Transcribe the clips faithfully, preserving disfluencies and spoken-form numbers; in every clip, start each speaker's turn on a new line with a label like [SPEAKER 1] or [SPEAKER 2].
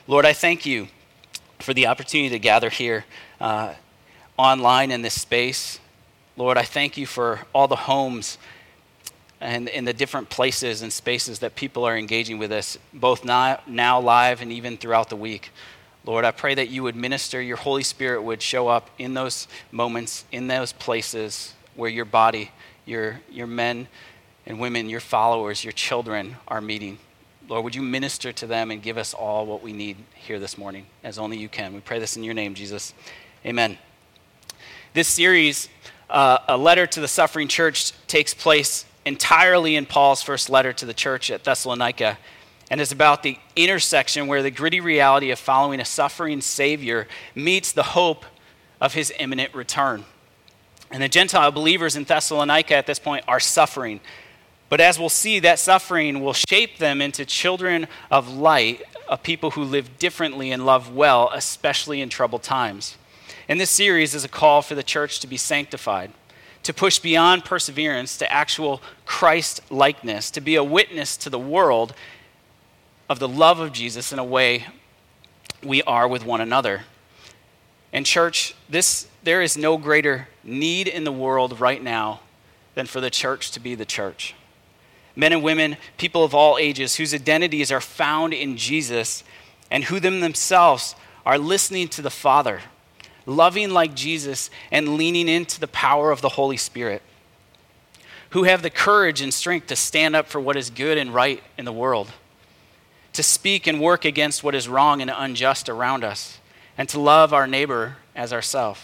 [SPEAKER 1] Lord, I thank you for the opportunity to gather here uh, online in this space. Lord, I thank you for all the homes and in the different places and spaces that people are engaging with us, both now, now live and even throughout the week. Lord, I pray that you would minister, your Holy Spirit would show up in those moments, in those places where your body, your, your men and women, your followers, your children are meeting. Lord, would you minister to them and give us all what we need here this morning, as only you can. We pray this in your name, Jesus. Amen. This series, uh, A Letter to the Suffering Church, takes place entirely in Paul's first letter to the church at Thessalonica, and is about the intersection where the gritty reality of following a suffering Savior meets the hope of his imminent return. And the Gentile believers in Thessalonica at this point are suffering. But as we'll see, that suffering will shape them into children of light, of people who live differently and love well, especially in troubled times. And this series is a call for the church to be sanctified, to push beyond perseverance to actual Christ-likeness, to be a witness to the world of the love of Jesus in a way we are with one another. And church, this there is no greater need in the world right now than for the church to be the church. Men and women, people of all ages, whose identities are found in Jesus and who them themselves are listening to the Father, loving like Jesus and leaning into the power of the Holy Spirit, who have the courage and strength to stand up for what is good and right in the world, to speak and work against what is wrong and unjust around us, and to love our neighbor as ourselves.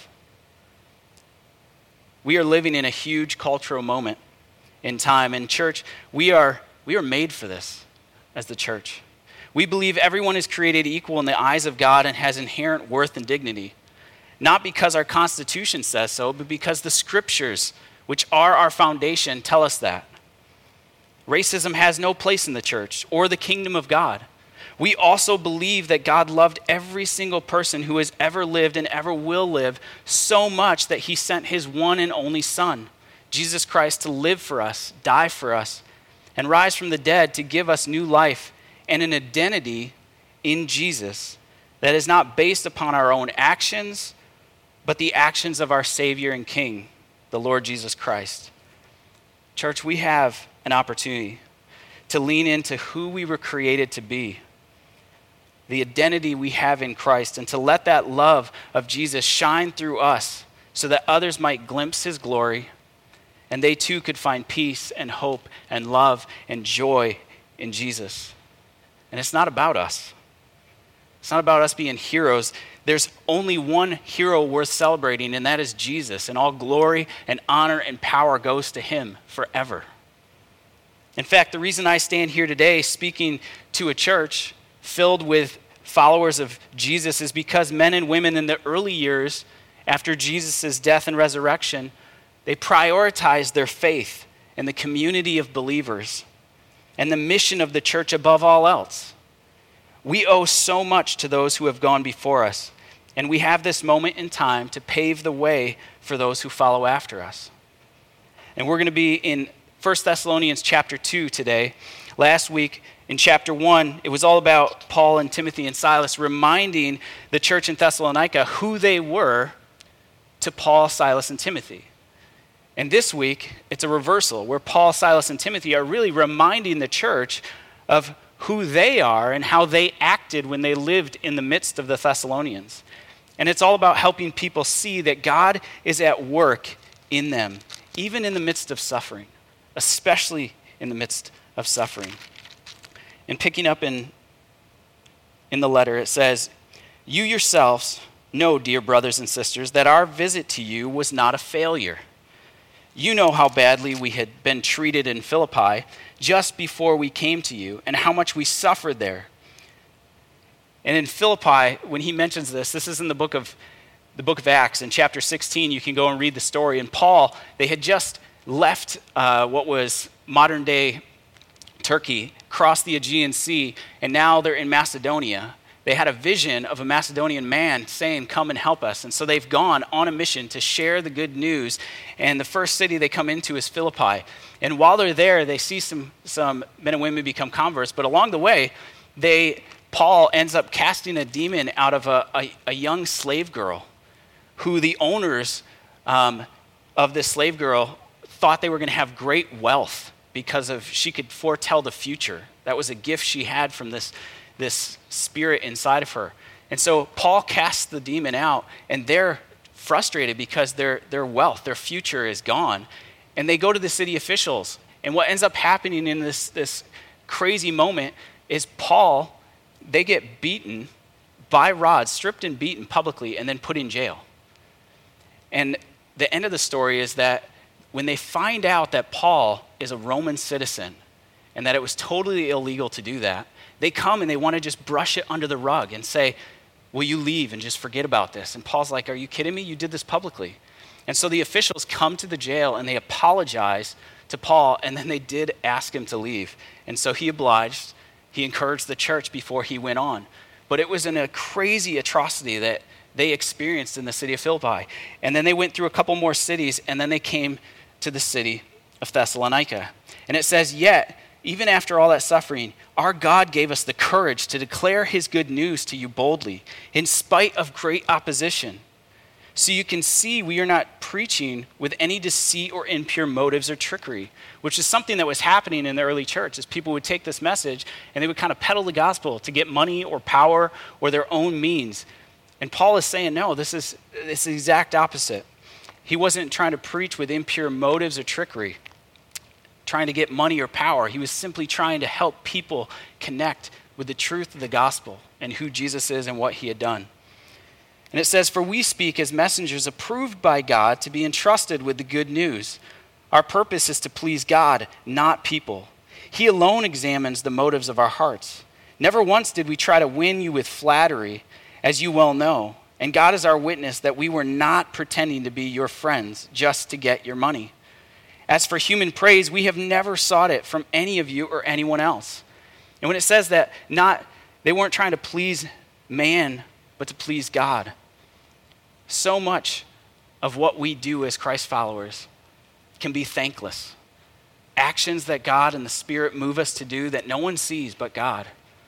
[SPEAKER 1] We are living in a huge cultural moment in time. In church, we are we are made for this as the church. We believe everyone is created equal in the eyes of God and has inherent worth and dignity, not because our Constitution says so, but because the Scriptures, which are our foundation, tell us that. Racism has no place in the church or the kingdom of God. We also believe that God loved every single person who has ever lived and ever will live so much that he sent his one and only Son, Jesus Christ, to live for us, die for us, and rise from the dead to give us new life and an identity in Jesus that is not based upon our own actions, but the actions of our Savior and King, the Lord Jesus Christ. Church, we have an opportunity to lean into who we were created to be, the identity we have in Christ, and to let that love of Jesus shine through us so that others might glimpse his glory and they too could find peace and hope and love and joy in Jesus. And it's not about us. It's not about us being heroes. There's only one hero worth celebrating, and that is Jesus. And all glory and honor and power goes to him forever. In fact, the reason I stand here today speaking to a church filled with followers of Jesus is because men and women in the early years after Jesus' death and resurrection, they prioritized their faith in the community of believers and the mission of the church above all else. We owe so much to those who have gone before us, and we have this moment in time to pave the way for those who follow after us. And we're going to be in First Thessalonians chapter two today. Last week in chapter one, it was all about Paul and Timothy and Silas reminding the church in Thessalonica who they were to Paul, Silas, and Timothy. And this week, it's a reversal where Paul, Silas, and Timothy are really reminding the church of who they are and how they acted when they lived in the midst of the Thessalonians. And it's all about helping people see that God is at work in them, even in the midst of suffering, especially in the midst of suffering. And picking up in, in the letter, it says, "You yourselves know, dear brothers and sisters, that our visit to you was not a failure. You know how badly we had been treated in Philippi just before we came to you, and how much we suffered there." And in Philippi, when he mentions this, this is in the book of the book of Acts, in chapter sixteen. You can go and read the story. And Paul, they had just left uh, what was modern day Turkey, crossed the Aegean Sea, and now they're in Macedonia. They had a vision of a Macedonian man saying, "Come and help us." And so they've gone on a mission to share the good news. And the first city they come into is Philippi. And while they're there, they see some, some men and women become converts. But along the way, they Paul ends up casting a demon out of a, a, a young slave girl who the owners um, of this slave girl thought they were going to have great wealth because of she could foretell the future. That was a gift she had from this, this spirit inside of her. And so Paul casts the demon out, and they're frustrated because their, their wealth, their future is gone. And they go to the city officials. And what ends up happening in this, this crazy moment is Paul, they get beaten by rods, stripped and beaten publicly, and then put in jail. And the end of the story is that when they find out that Paul is a Roman citizen and that it was totally illegal to do that, they come and they want to just brush it under the rug and say, will you leave and just forget about this? And Paul's like, are you kidding me? You did this publicly. And so the officials come to the jail and they apologize to Paul, and then they did ask him to leave. And so he obliged. He encouraged the church before he went on. But it was in a crazy atrocity that they experienced in the city of Philippi. And then they went through a couple more cities, and then they came to the city of Thessalonica. And it says, yet, even after all that suffering, our God gave us the courage to declare his good news to you boldly, in spite of great opposition. So you can see we are not preaching with any deceit or impure motives or trickery, which is something that was happening in the early church, as people would take this message and they would kind of peddle the gospel to get money or power or their own means. And Paul is saying, no, this is, this is the exact opposite. He wasn't trying to preach with impure motives or trickery, trying to get money or power. He was simply trying to help people connect with the truth of the gospel and who Jesus is and what he had done. And it says, for we speak as messengers approved by God to be entrusted with the good news. Our purpose is to please God, not people. He alone examines the motives of our hearts. Never once did we try to win you with flattery, as you well know. And God is our witness that we were not pretending to be your friends just to get your money. As for human praise, we have never sought it from any of you or anyone else. And when it says that not, they weren't trying to please man, but to please God. So much of what we do as Christ followers can be thankless. Actions that God and the Spirit move us to do that no one sees but God.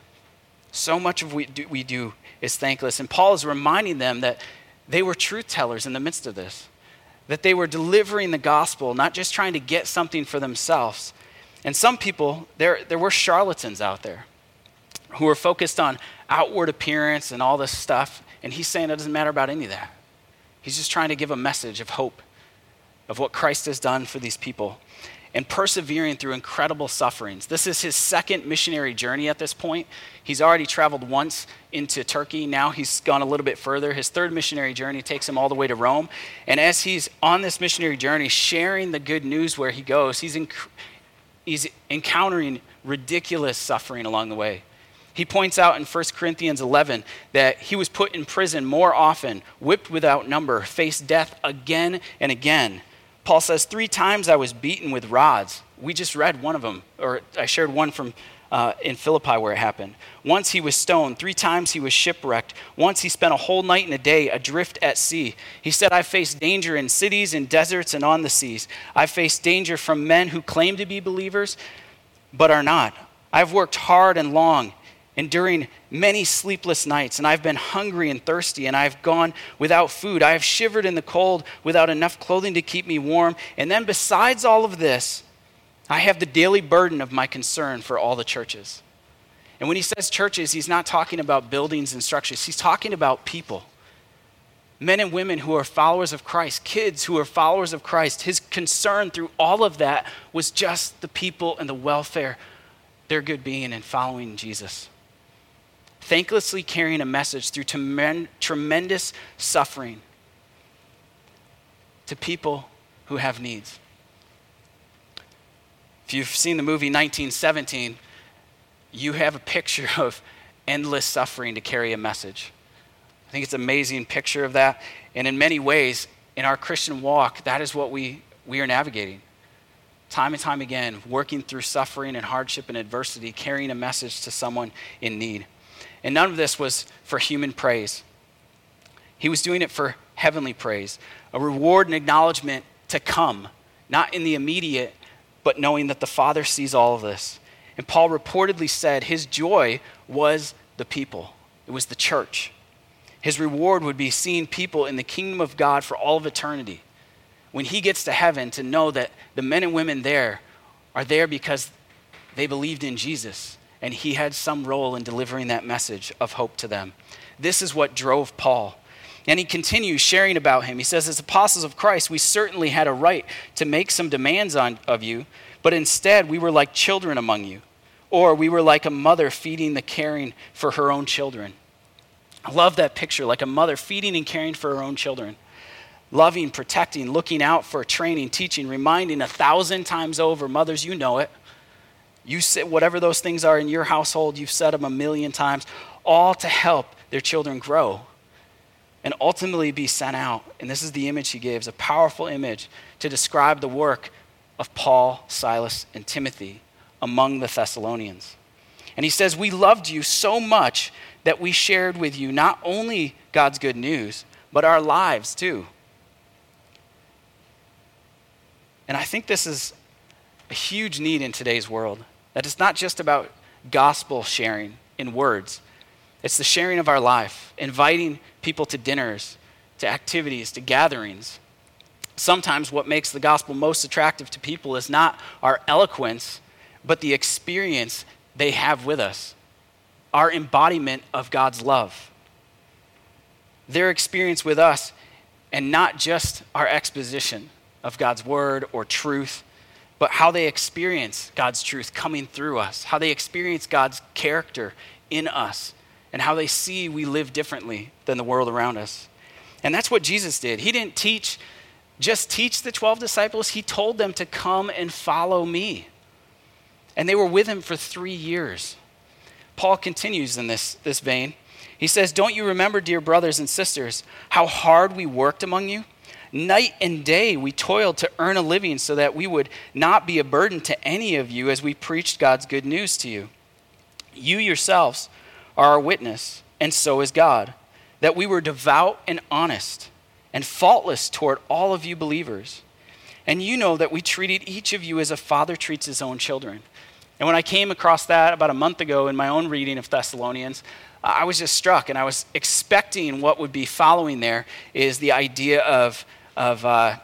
[SPEAKER 1] So much of what we do, we do is thankless. And Paul is reminding them that they were truth tellers in the midst of this. That they were delivering the gospel, not just trying to get something for themselves. And some people, there, there were charlatans out there who were focused on outward appearance and all this stuff. And he's saying it doesn't matter about any of that. He's just trying to give a message of hope, of what Christ has done for these people, and persevering through incredible sufferings. This is his second missionary journey at this point. He's already traveled once into Turkey. Now he's gone a little bit further. His third missionary journey takes him all the way to Rome. And as he's on this missionary journey, sharing the good news where he goes, he's, enc- he's encountering ridiculous suffering along the way. He points out in First Corinthians eleven that he was put in prison more often, whipped without number, faced death again and again. Paul says, three times I was beaten with rods. We just read one of them, or I shared one from uh, in Philippi where it happened. Once he was stoned. Three times he was shipwrecked. Once he spent a whole night and a day adrift at sea. He said, I faced danger in cities, in deserts, and on the seas. I faced danger from men who claim to be believers, but are not. I've worked hard and long, enduring many sleepless nights, and I've been hungry and thirsty, and I've gone without food. I have shivered in the cold without enough clothing to keep me warm. And then besides all of this, I have the daily burden of my concern for all the churches. And when he says churches, he's not talking about buildings and structures. He's talking about people. Men and women who are followers of Christ, kids who are followers of Christ. His concern through all of that was just the people and the welfare, their good being, and following Jesus. Thanklessly carrying a message through tremendous suffering to people who have needs. If you've seen the movie nineteen seventeen, you have a picture of endless suffering to carry a message. I think it's an amazing picture of that. And in many ways, in our Christian walk, that is what we, we are navigating. Time and time again, working through suffering and hardship and adversity, carrying a message to someone in need. And none of this was for human praise. He was doing it for heavenly praise, a reward and acknowledgement to come, not in the immediate, but knowing that the Father sees all of this. And Paul reportedly said his joy was the people. It was the church. His reward would be seeing people in the kingdom of God for all of eternity. When he gets to heaven, to know that the men and women there are there because they believed in Jesus, and he had some role in delivering that message of hope to them. This is what drove Paul. And he continues sharing about him. He says, as apostles of Christ, we certainly had a right to make some demands on, of you, but instead we were like children among you, or we were like a mother feeding and caring for her own children. I love that picture, like a mother feeding and caring for her own children. Loving, protecting, looking out for, training, teaching, reminding a thousand times over. Mothers, you know it. You say whatever those things are in your household, you've said them a million times, all to help their children grow and ultimately be sent out. And this is the image he gives, a powerful image to describe the work of Paul, Silas, and Timothy among the Thessalonians. And he says, we loved you so much that we shared with you not only God's good news, but our lives too. And I think this is a huge need in today's world, that it's not just about gospel sharing in words. It's the sharing of our life, inviting people to dinners, to activities, to gatherings. Sometimes what makes the gospel most attractive to people is not our eloquence, but the experience they have with us, our embodiment of God's love. Their experience with us, and not just our exposition of God's word or truth, but how they experience God's truth coming through us, how they experience God's character in us, and how they see we live differently than the world around us. And that's what Jesus did. He didn't teach, just teach the twelve disciples. He told them to come and follow me. And they were with him for three years. Paul continues in this, this vein. He says, don't you remember, dear brothers and sisters, how hard we worked among you? Night and day we toiled to earn a living so that we would not be a burden to any of you as we preached God's good news to you. You yourselves are our witness, and so is God, that we were devout and honest and faultless toward all of you believers. And you know that we treated each of you as a father treats his own children. And when I came across that about a month ago in my own reading of Thessalonians, I was just struck, and I was expecting what would be following there is the idea of, of uh,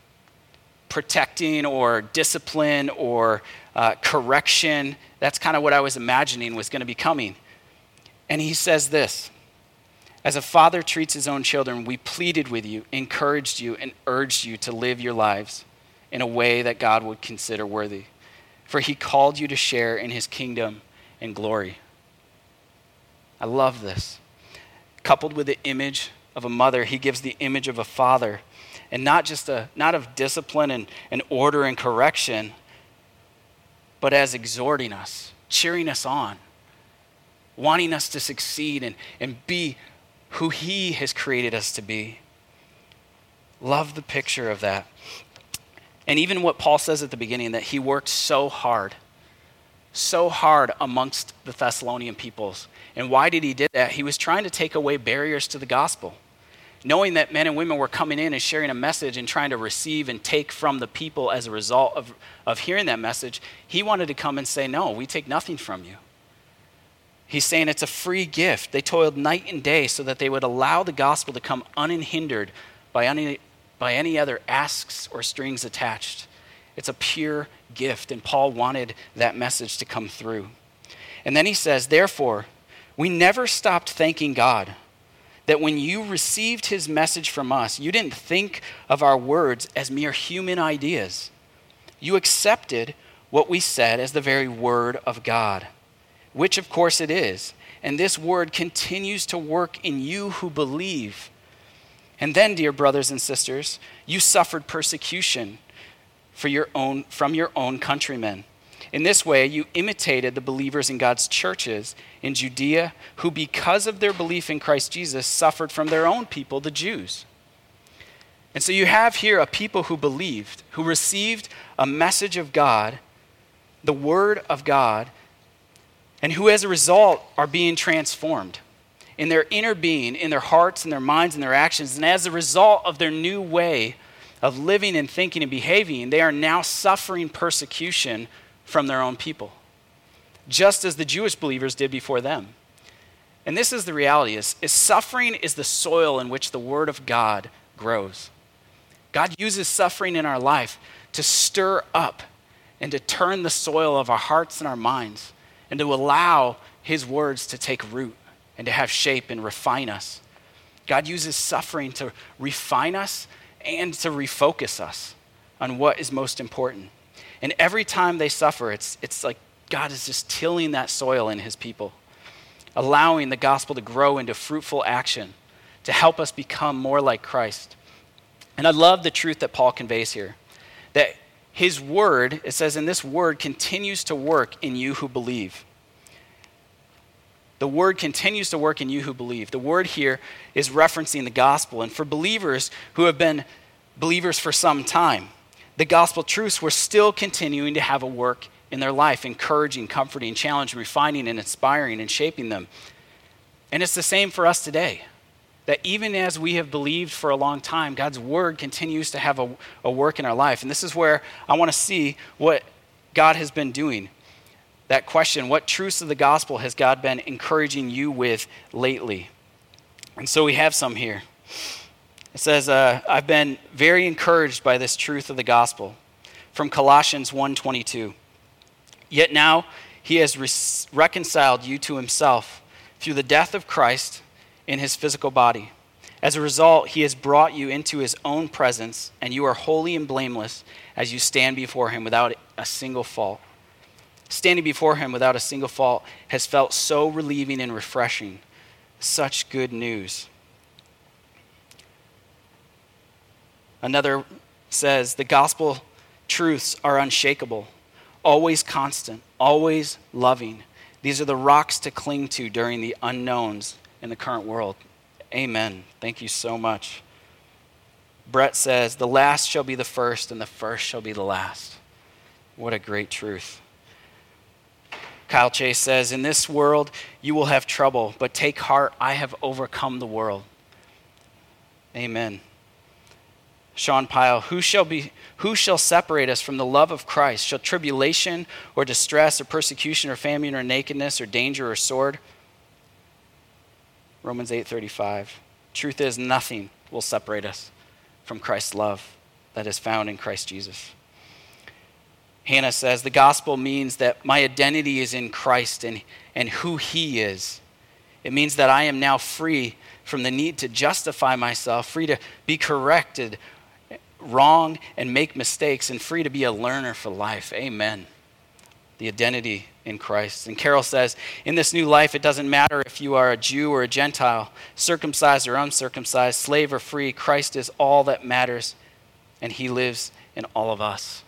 [SPEAKER 1] protecting or discipline or uh, correction. That's kind of what I was imagining was going to be coming. And he says this, as a father treats his own children, we pleaded with you, encouraged you, and urged you to live your lives in a way that God would consider worthy. For he called you to share in his kingdom and glory. I love this. Coupled with the image of a mother, he gives the image of a father. And not just a, not of discipline and, and order and correction, but as exhorting us, cheering us on, wanting us to succeed and, and be who he has created us to be. Love the picture of that. And even what Paul says at the beginning, that he worked so hard, so hard amongst the Thessalonian peoples. And why did he do that? He was trying to take away barriers to the gospel. Knowing that men and women were coming in and sharing a message and trying to receive and take from the people as a result of, of hearing that message, he wanted to come and say, no, we take nothing from you. He's saying it's a free gift. They toiled night and day so that they would allow the gospel to come unhindered by any, by any other asks or strings attached. It's a pure gift, and Paul wanted that message to come through. And then he says, therefore, we never stopped thanking God that when you received his message from us, you didn't think of our words as mere human ideas. You accepted what we said as the very word of God, which of course it is. And this word continues to work in you who believe. And then, dear brothers and sisters, you suffered persecution for your own, from your own countrymen. In this way, you imitated the believers in God's churches in Judea, who because of their belief in Christ Jesus suffered from their own people, the Jews. And so you have here a people who believed, who received a message of God, the word of God, and who as a result are being transformed in their inner being, in their hearts and their minds and their actions. And as a result of their new way of living and thinking and behaving, they are now suffering persecution from their own people, just as the Jewish believers did before them. And this is the reality, is, is suffering is the soil in which the word of God grows. God uses suffering in our life to stir up and to turn the soil of our hearts and our minds and to allow his words to take root and to have shape and refine us. God uses suffering to refine us and to refocus us on what is most important. And every time they suffer, it's, it's like God is just tilling that soil in his people, allowing the gospel to grow into fruitful action to help us become more like Christ. And I love the truth that Paul conveys here, that his word, it says, and this word continues to work in you who believe. The word continues to work in you who believe. The word here is referencing the gospel. And for believers who have been believers for some time, the gospel truths were still continuing to have a work in their life, encouraging, comforting, challenging, refining, and inspiring, and shaping them. And it's the same for us today, that even as we have believed for a long time, God's word continues to have a, a work in our life. And this is where I want to see what God has been doing. That question, what truths of the gospel has God been encouraging you with lately? And so we have some here. It says, uh, I've been very encouraged by this truth of the gospel from Colossians one twenty-two. Yet now he has re- reconciled you to himself through the death of Christ in his physical body. As a result, he has brought you into his own presence, and you are holy and blameless as you stand before him without a single fault. Standing before him without a single fault has felt so relieving and refreshing. Such good news. Another says, the gospel truths are unshakable, always constant, always loving. These are the rocks to cling to during the unknowns in the current world. Amen. Thank you so much. Brett says, the last shall be the first, and the first shall be the last. What a great truth. Kyle Chase says, in this world you will have trouble, but take heart, I have overcome the world. Amen. Sean Pyle, who shall be, who shall separate us from the love of Christ? Shall tribulation or distress or persecution or famine or nakedness or danger or sword? Romans eight thirty-five. Truth is, nothing will separate us from Christ's love that is found in Christ Jesus. Hannah says, the gospel means that my identity is in Christ and, and who he is. It means that I am now free from the need to justify myself, free to be corrected, wrong, and make mistakes, and free to be a learner for life. Amen. The identity in Christ. And Carol says, in this new life, it doesn't matter if you are a Jew or a Gentile, circumcised or uncircumcised, slave or free, Christ is all that matters, and he lives in all of us.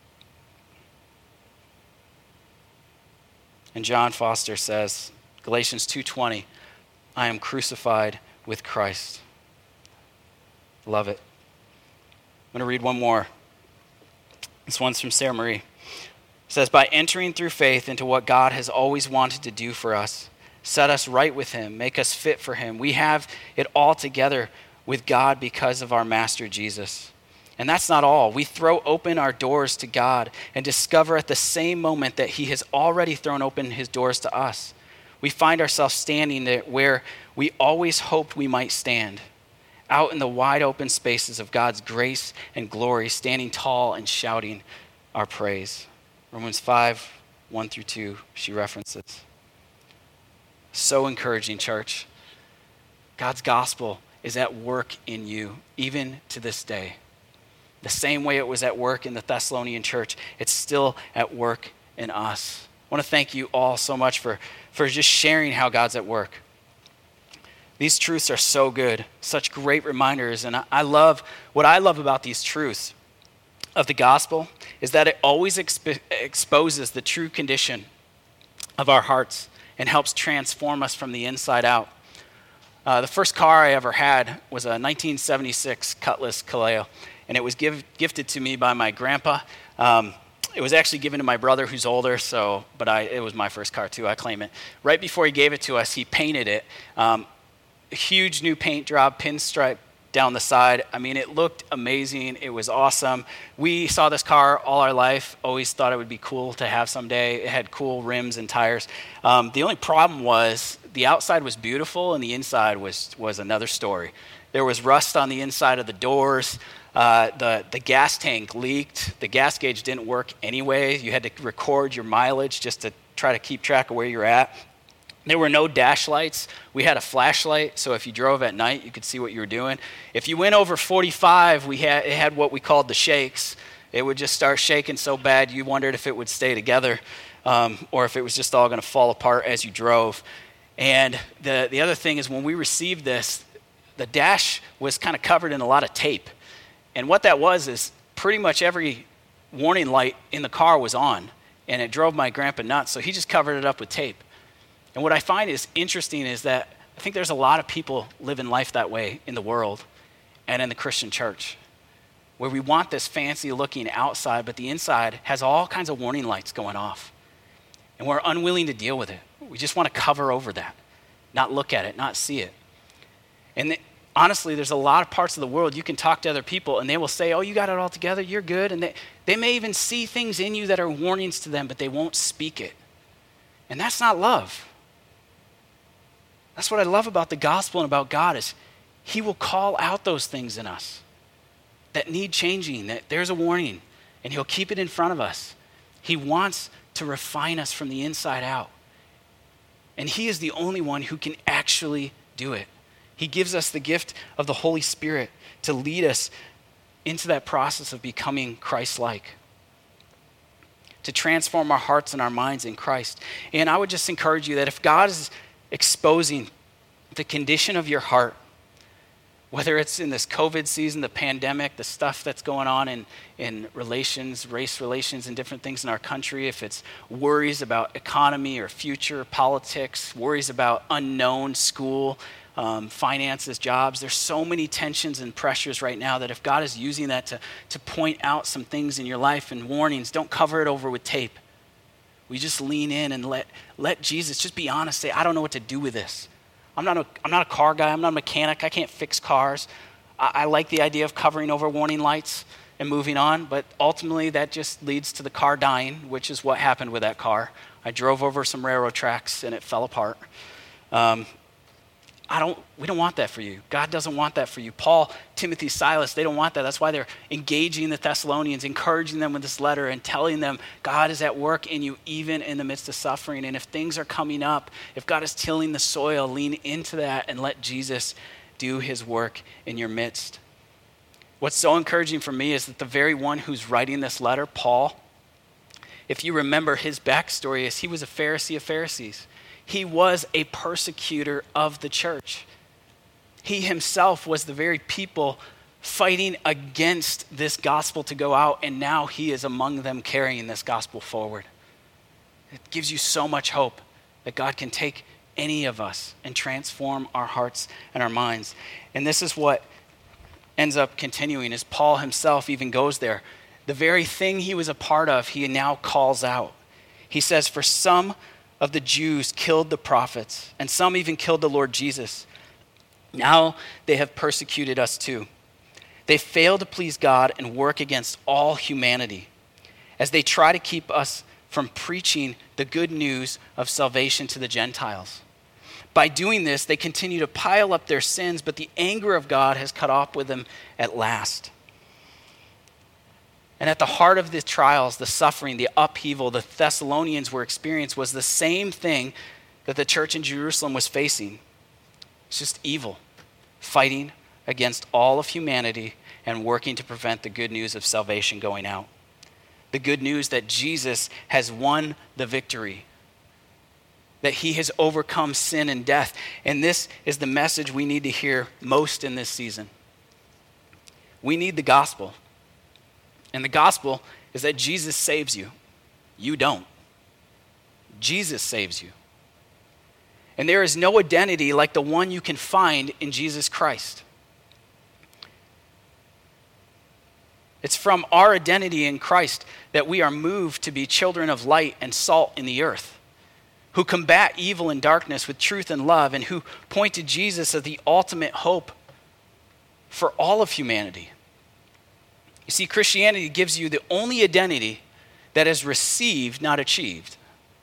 [SPEAKER 1] And John Foster says, Galatians two twenty, I am crucified with Christ. Love it. I'm going to read one more. This one's from Sarah Marie. It says, by entering through faith into what God has always wanted to do for us, set us right with him, make us fit for him, we have it all together with God because of our Master Jesus. And that's not all. We throw open our doors to God and discover at the same moment that he has already thrown open his doors to us. We find ourselves standing there where we always hoped we might stand, out in the wide open spaces of God's grace and glory, standing tall and shouting our praise. Romans five, one through two, she references. So encouraging, church. God's gospel is at work in you, even to this day. The same way it was at work in the Thessalonian church, it's still at work in us. I want to thank you all so much for, for just sharing how God's at work. These truths are so good, such great reminders. And I, I love, what I love about these truths of the gospel is that it always exp- exposes the true condition of our hearts and helps transform us from the inside out. Uh, the first car I ever had was a nineteen seventy-six Cutlass Kaleo. And it was give, gifted to me by my grandpa. Um, it was actually given to my brother who's older, so but I, it was my first car too, I claim it. Right before he gave it to us, he painted it. Um, a huge new paint job, pinstripe down the side. I mean, it looked amazing. It was awesome. We saw this car all our life, always thought it would be cool to have someday. It had cool rims and tires. Um, the only problem was the outside was beautiful and the inside was, was another story. There was rust on the inside of the doors. Uh, the, the gas tank leaked. The gas gauge didn't work anyway. You had to record your mileage just to try to keep track of where you're at. There were no dash lights. We had a flashlight, so if you drove at night, you could see what you were doing. If you went over forty-five, we had, it had what we called the shakes. It would just start shaking so bad you wondered if it would stay together um, or if it was just all going to fall apart as you drove. And the, the other thing is when we received this, the dash was kind of covered in a lot of tape. And what that was is pretty much every warning light in the car was on, and it drove my grandpa nuts, so he just covered it up with tape. And what I find is interesting is that I think there's a lot of people living life that way in the world and in the Christian church, where we want this fancy looking outside, but the inside has all kinds of warning lights going off. And we're unwilling to deal with it. We just want to cover over that, not look at it, not see it. And the, honestly, there's a lot of parts of the world you can talk to other people and they will say, oh, you got it all together, you're good. And they, they may even see things in you that are warnings to them, but they won't speak it. And that's not love. That's what I love about the gospel and about God is he will call out those things in us that need changing, that there's a warning, and he'll keep it in front of us. He wants to refine us from the inside out. And he is the only one who can actually do it. He gives us the gift of the Holy Spirit to lead us into that process of becoming Christ-like, to transform our hearts and our minds in Christ. And I would just encourage you that if God is exposing the condition of your heart, whether it's in this COVID season, the pandemic, the stuff that's going on in, in relations, race relations, and different things in our country, if it's worries about economy or future politics, worries about unknown school, um, finances, jobs, there's so many tensions and pressures right now that if God is using that to, to point out some things in your life and warnings, don't cover it over with tape. We just lean in and let, let Jesus just be honest, say, I don't know what to do with this. I'm not a, I'm not a car guy. I'm not a mechanic. I can't fix cars. I, I like the idea of covering over warning lights and moving on, but ultimately that just leads to the car dying, which is what happened with that car. I drove over some railroad tracks and it fell apart. Um, I don't, we don't want that for you. God doesn't want that for you. Paul, Timothy, Silas, they don't want that. That's why they're engaging the Thessalonians, encouraging them with this letter and telling them God is at work in you even in the midst of suffering. And if things are coming up, if God is tilling the soil, lean into that and let Jesus do his work in your midst. What's so encouraging for me is that the very one who's writing this letter, Paul, if you remember his backstory, is he was a Pharisee of Pharisees. He was a persecutor of the church. He himself was the very people fighting against this gospel to go out, and now he is among them carrying this gospel forward. It gives you so much hope that God can take any of us and transform our hearts and our minds. And this is what ends up continuing as Paul himself even goes there. The very thing he was a part of, he now calls out. He says, for some of the Jews killed the prophets, and some even killed the Lord Jesus. Now they have persecuted us too. They fail to please God and work against all humanity as they try to keep us from preaching the good news of salvation to the Gentiles. By doing this, they continue to pile up their sins, but the anger of God has caught up with them at last. And at the heart of the trials, the suffering, the upheaval the Thessalonians were experiencing was the same thing that the church in Jerusalem was facing. It's just evil, fighting against all of humanity and working to prevent the good news of salvation going out. The good news that Jesus has won the victory, that he has overcome sin and death. And this is the message we need to hear most in this season. We need the gospel. And the gospel is that Jesus saves you. You don't. Jesus saves you. And there is no identity like the one you can find in Jesus Christ. It's from our identity in Christ that we are moved to be children of light and salt in the earth, who combat evil and darkness with truth and love, and who point to Jesus as the ultimate hope for all of humanity. You see, Christianity gives you the only identity that is received, not achieved.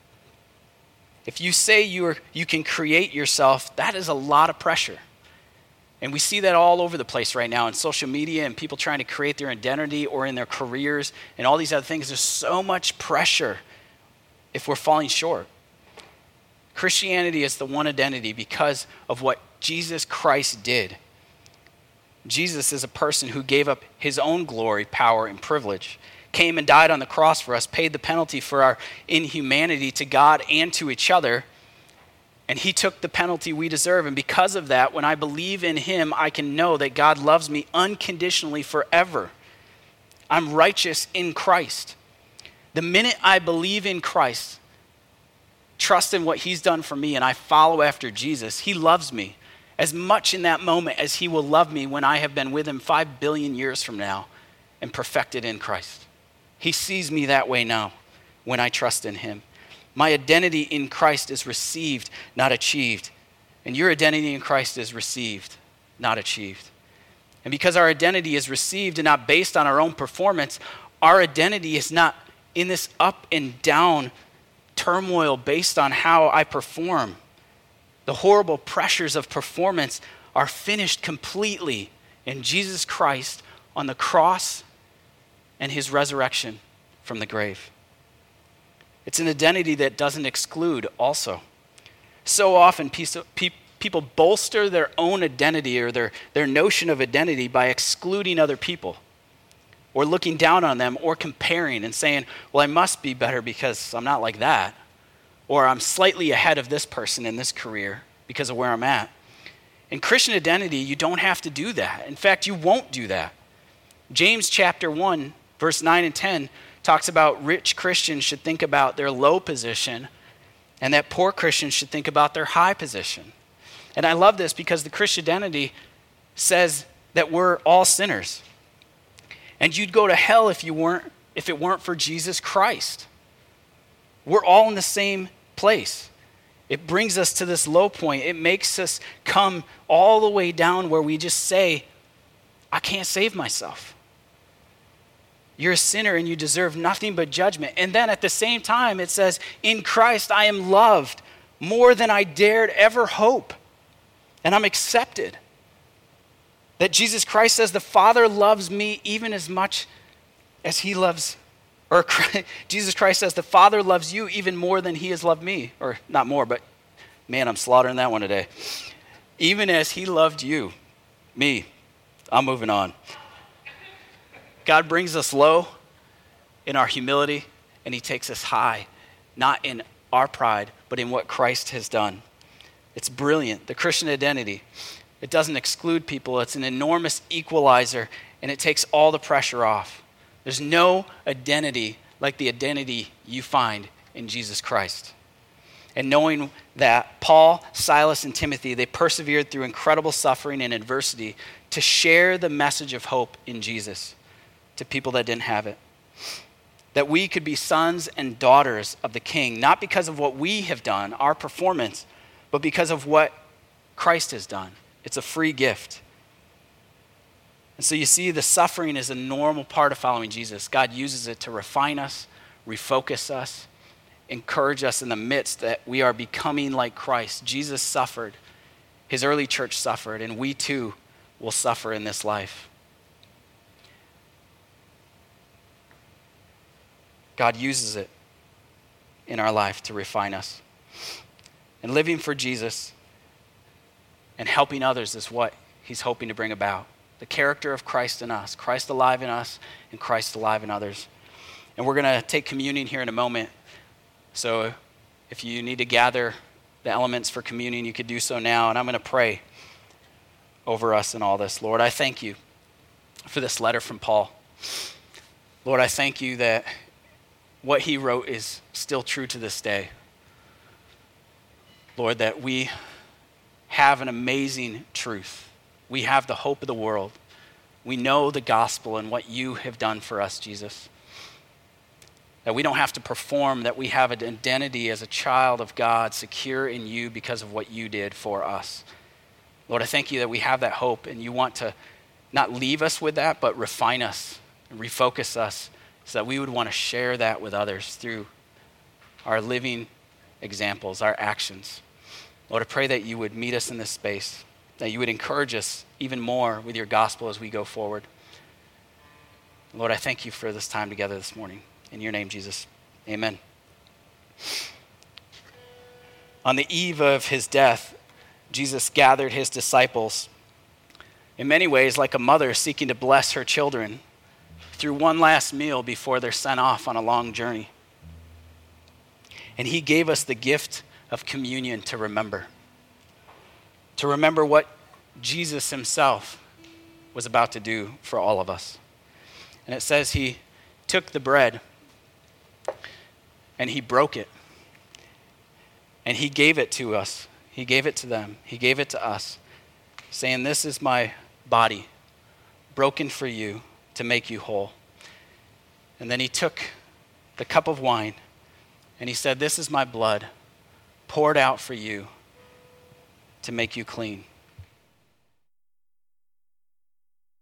[SPEAKER 1] If you say you are, you can create yourself, that is a lot of pressure. And we see that all over the place right now in social media and people trying to create their identity or in their careers and all these other things. There's so much pressure if we're falling short. Christianity is the one identity because of what Jesus Christ did. Jesus is a person who gave up his own glory, power, and privilege, came and died on the cross for us, paid the penalty for our inhumanity to God and to each other, and he took the penalty we deserve. And because of that, when I believe in him, I can know that God loves me unconditionally forever. I'm righteous in Christ. The minute I believe in Christ, trust in what he's done for me, and I follow after Jesus, he loves me as much in that moment as he will love me when I have been with him five billion years from now and perfected in Christ. He sees me that way now when I trust in him. My identity in Christ is received, not achieved. And your identity in Christ is received, not achieved. And because our identity is received and not based on our own performance, our identity is not in this up and down turmoil based on how I perform. The horrible pressures of performance are finished completely in Jesus Christ on the cross and his resurrection from the grave. It's an identity that doesn't exclude also. So often people bolster their own identity or their, their notion of identity by excluding other people or looking down on them or comparing and saying, well, I must be better because I'm not like that. Or I'm slightly ahead of this person in this career because of where I'm at. In Christian identity, you don't have to do that. In fact, you won't do that. James chapter one, verse nine and ten talks about rich Christians should think about their low position and that poor Christians should think about their high position. And I love this because the Christian identity says that we're all sinners. And you'd go to hell if you weren't, if it weren't for Jesus Christ. We're all in the same place. It brings us to this low point. It makes us come all the way down where we just say, I can't save myself. You're a sinner and you deserve nothing but judgment. And then at the same time, it says, in Christ I am loved more than I dared ever hope. And I'm accepted. That Jesus Christ says the Father loves me even as much as he loves, or Jesus Christ says the Father loves you even more than he has loved me. Or not more, but man, I'm slaughtering that one today. Even as he loved you, me. I'm moving on. God brings us low in our humility, and he takes us high, not in our pride, but in what Christ has done. It's brilliant. The Christian identity, it doesn't exclude people. It's an enormous equalizer, and it takes all the pressure off. There's no identity like the identity you find in Jesus Christ. And knowing that Paul, Silas, and Timothy, they persevered through incredible suffering and adversity to share the message of hope in Jesus to people that didn't have it. That we could be sons and daughters of the King, not because of what we have done, our performance, but because of what Christ has done. It's a free gift. And so you see, the suffering is a normal part of following Jesus. God uses it to refine us, refocus us, encourage us in the midst that we are becoming like Christ. Jesus suffered. His early church suffered, and we too will suffer in this life. God uses it in our life to refine us. And living for Jesus and helping others is what he's hoping to bring about. The character of Christ in us, Christ alive in us, and Christ alive in others. And we're going to take communion here in a moment. So if you need to gather the elements for communion, you could do so now. And I'm going to pray over us in all this. Lord, I thank you for this letter from Paul. Lord, I thank you that what he wrote is still true to this day. Lord, that we have an amazing truth. We have the hope of the world. We know the gospel and what you have done for us, Jesus. That we don't have to perform, that we have an identity as a child of God, secure in you because of what you did for us. Lord, I thank you that we have that hope and you want to not leave us with that, but refine us and refocus us so that we would want to share that with others through our living examples, our actions. Lord, I pray that you would meet us in this space, that you would encourage us even more with your gospel as we go forward. Lord, I thank you for this time together this morning. In your name, Jesus, amen. On the eve of his death, Jesus gathered his disciples, in many ways like a mother seeking to bless her children, through one last meal before they're sent off on a long journey. And he gave us the gift of communion to remember, to remember what Jesus himself was about to do for all of us. And it says he took the bread and he broke it. And he gave it to us. He gave it to them. He gave it to us, saying, this is my body, broken for you to make you whole. And then he took the cup of wine and he said, this is my blood poured out for you to make you clean.